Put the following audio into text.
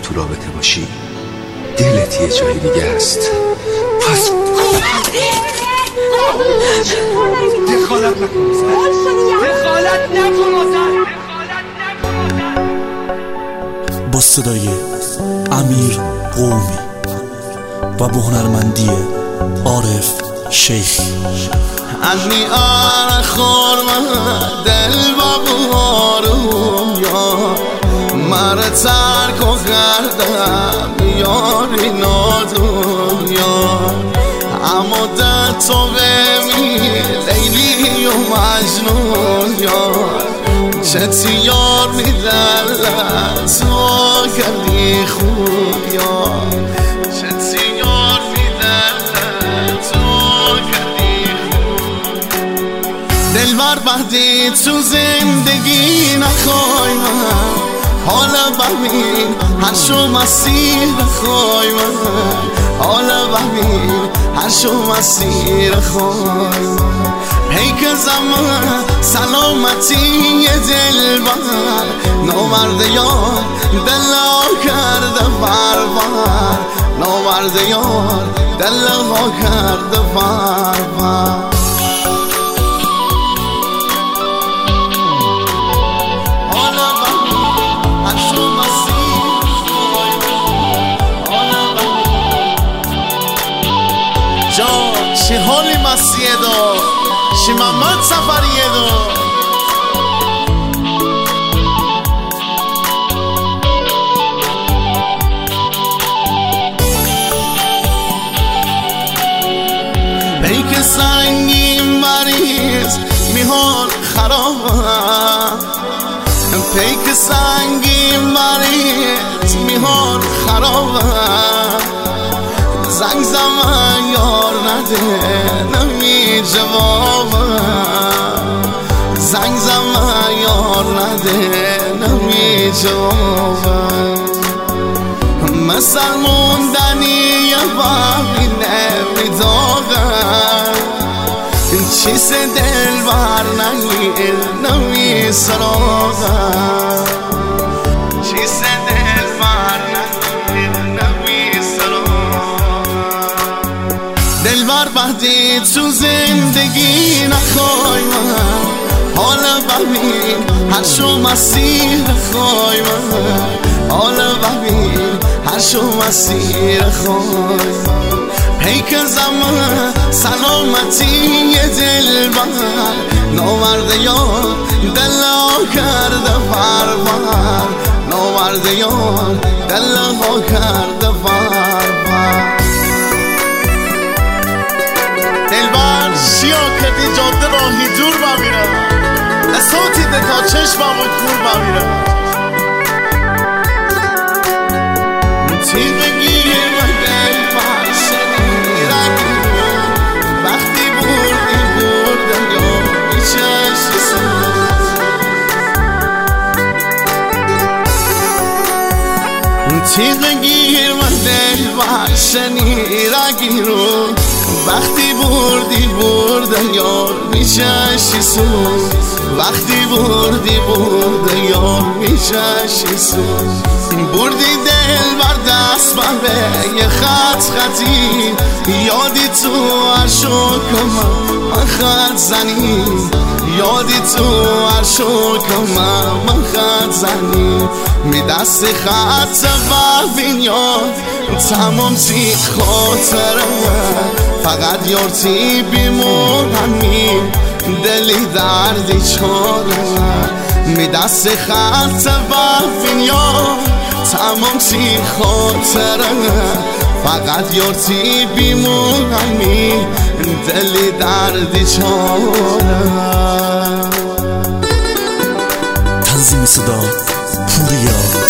تو رابطه باشی دلت یه جایی دیگه است. پس دخالت نکن. با صدای امیر قومی و با هنرمندی عارف شیخی. عنی خورم دل با بارم یا مرا ترک و کردم یاری نادنیا، اما در تو بمی لیلی و مجنون یار، چه یار میدن تو کردی خوب یار، چه یار میدن تو کردی خوب. دلبر بعدی تو زندگی نخوای من، حالا ببین هر شو مسیر خوای من، حالا ببین هر شو مسیر خوای من. پیک زمان سلامتی دلبر، نامرد یار دلها کرده بربر، نامرد یار دلها کرده بربر. چه حالی مسیه دا چه محمد سفریه دا، پیک سنگین مریض میهان خراب، پیک سنگین مریض میهان خراب. زنگ زمان یار نده نمی جوابم، زنگ زمان یار نده نمی جوابم. مثل موندنی بابی نمیداغم، چیز دل بر نگیر نمی سراغم، چیز دل بر نگیر نمی سراغم. دلبر بعدی تو زندگی نخوای من، حالا ببین هر شو مسیر خوای من، حالا ببین هر شو مسیر خوای من. پیک زمان سلامتی دلبر، نامرد یار دلها کرده بربر، نامرد یار دلها کرده بربر. دلبر شیا کردی جاده راهی دور بمیرم، صوتی ده تا چشمم و کور بمیرم. تیغ گیر و دلبر شدی رنگی، وقتی بردی بردم یا بیچشی سود. تیغ گیر و دلبر شدی رنگی رو، وقتی بردی بردم یار بیچشی سود، وقتی بردی بردم یار بیچشی سود. بردی دل بر دست به یه خطی، یادی تو هر شکم من خط زنی، یادی تو هر شکم من خط زنی. می دست خط ببین یاد تمام تی خاطرم، فقط یارتی بیمونمی دلی دردی چارم. می دست خط ببین یاد تمام تی خاطرم، فقط یارتی بیمونمی دلی دردی چارم. تنظیم صدا پوریا